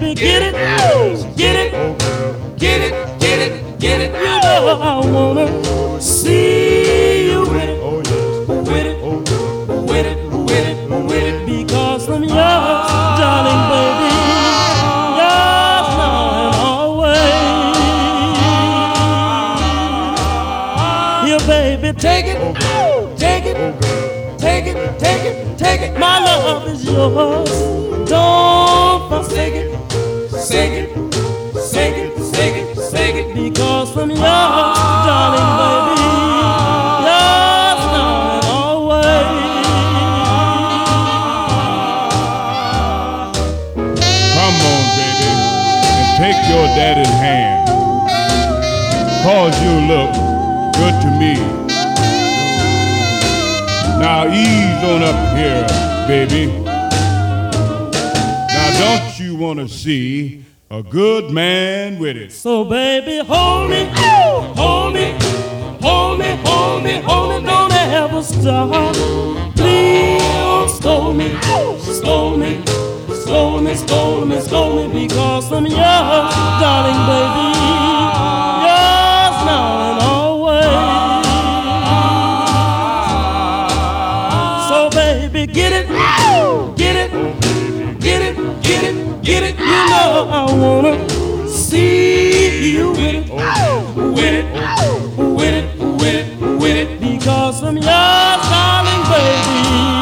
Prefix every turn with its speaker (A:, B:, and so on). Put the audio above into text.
A: baby, get it, get it, get it, get it, get it. You know I wanna see you with it, with it, with it, with it, with it. Because I'm yours, darling baby, yours now and always. You baby, take it, take it, take it, take it, take it. My love is yours. Don't forsake it, sake it, sake it, sake it, sake it. Because I'm yours, darling baby, yours now and always.
B: Come on, baby, and take your daddy's hand, 'cause you look good to me. Now ease on up here, baby. Now don't you want to see a good man with it?
A: So baby, hold me, hold me, hold me, hold me, hold me, don't ever stop. Please don't scold me, scold me, scold me, scold me, scold me, because I'm yours, darling baby, yours now and always. So baby, get it, get it, get it, get it, get it. You know I wanna see you with it, with it, with it, with it, with it. Because I'm yours, darling baby.